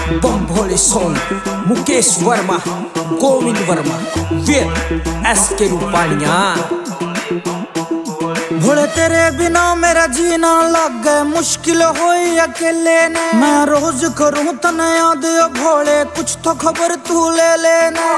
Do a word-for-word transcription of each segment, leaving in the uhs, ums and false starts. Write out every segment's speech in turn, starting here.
बम भोले सोन, मुकेश वर्मा, गोविंद वर्मा, वीर एस के रूपाणिया। भोले तेरे बिना मेरा जीना लग गए, मुश्किल होई अकेले ने। मैं रोज करूं तने याद ओ भोले, कुछ तो खबर तू ले लेना।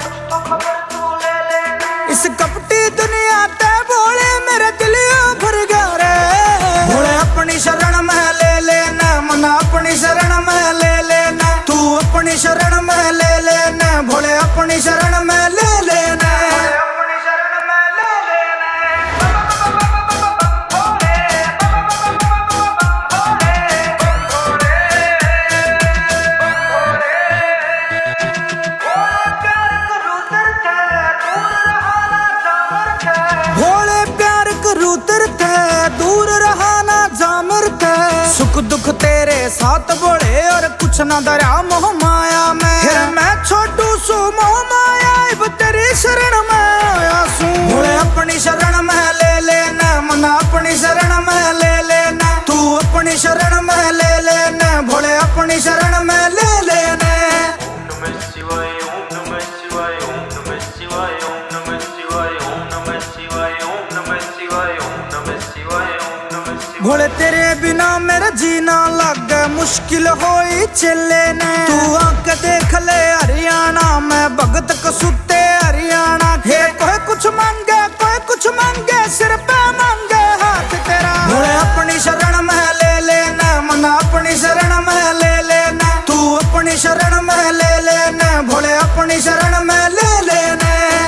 इस कपटी दुनिया ते भोले मेरे दिल भर गया रे। भोले अपनी शरण में ले लेना, मन अपनी शरण में ले लेना। तू अपनी शरण में ले लेना, भोले अपनी शरण में ले लेना। दूर रहाना जामिर थे, सुख दुख तेरे साथ बोले और कुछ न दरिया मोह माया में। फिर मैं छोटू सू मोह माया, अब तेरी शरण में आया सू। भोले अपनी शरण में ले लेना, मन अपनी शरण में ले लेना। तू अपनी शरण में ले लेना, भोले अपनी शरण में ले लेना। भोले तेरे बिना मेरा जीना लग गया, मुश्किल होई चले ने। तू आके देख ले हरियाणा में, भगत कसुते हरियाणा। हे कोई कुछ मांगे कोई कुछ मांगे, सिर पे मांगे हाथ तेरा। भोले अपनी शरण में ले लेना, मन अपनी शरण में ले लेना। तू अपनी शरण में ले लेना, भोले अपनी शरण में ले लेना।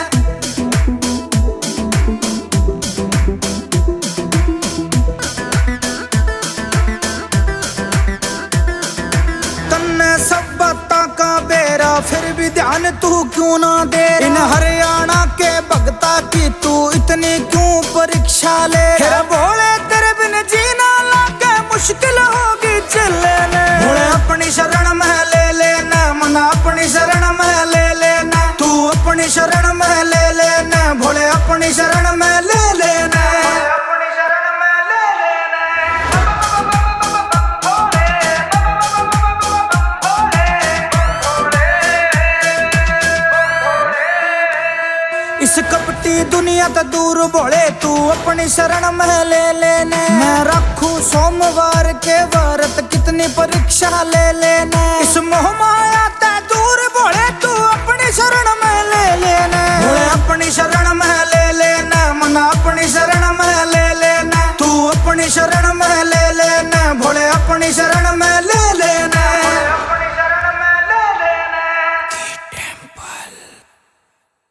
फिर भी ध्यान तू क्यों ना दे, इन हरियाणा के भगता की तू इतनी क्यों परीक्षा ले। फिर भोले तेरे बिन जीना लगे, मुश्किल होगी चलने। भोले अपनी शरण में ले लेना, मन अपनी शरण में ले लेना। तू अपनी शरण में ले लेना, भोले अपनी शरण में ले लेना। इस कपटी दुनिया तो दूर भोले, तू अपनी शरण में ले लेने। मैं रखूं सोमवार के व्रत, कितनी परीक्षा ले लेने। इस मोह माया ते दूर भोले, तू अपनी शरण में ले लेने। भोले अपनी शरण में ले लेना, मन अपनी शरण में ले लेना। तू अपनी शरण में ले लेना।